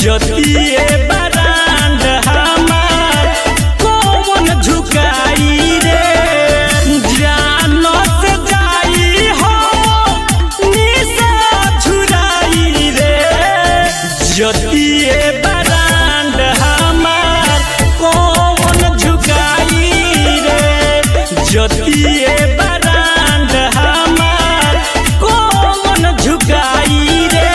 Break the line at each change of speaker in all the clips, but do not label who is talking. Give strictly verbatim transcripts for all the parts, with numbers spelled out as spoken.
ज्योतिए बरांड हमार कौन झुकाई रे जानो से जाई हो निशा झुराई रे ज्योतिए बरांड हमार कौन झुकाई रे ज्योतिए बरांड हमार कौन झुकाई रे।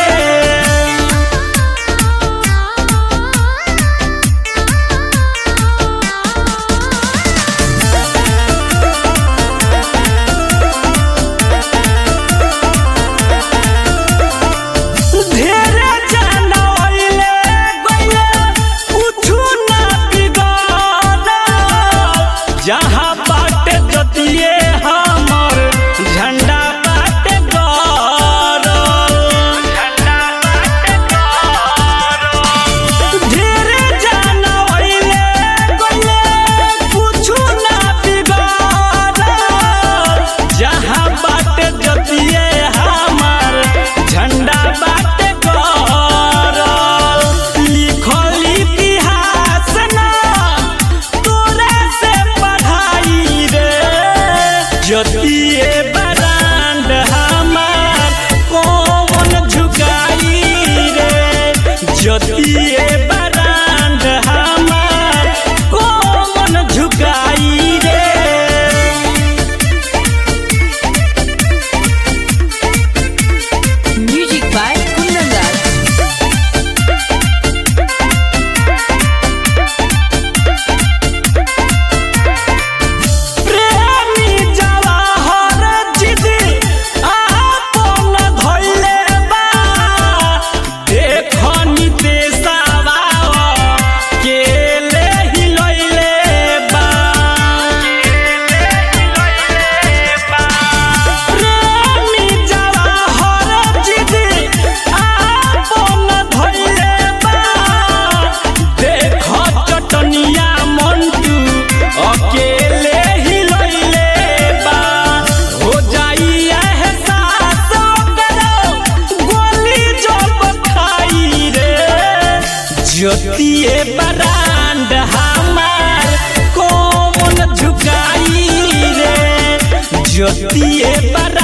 जहाँ बाटे ज्योतिए हमर झंडा बाटे गौरव झंडा बाटे गौरव ढेरे जाना होइले गइले कुछु ना बिगड़ल जहाँ बाटे ज्योतिए हमर झंडा बाटे गौरव लिखल इतिहास ना ज्योतिए बरांड हमार कौन झुकाई रे ज्योतिए बरांड हमार कौन झुकाई रे।
Music by Kundan Raj.
ज्योतिए बरांड हमार कौन झुकाई रे ज्योतिए बरांड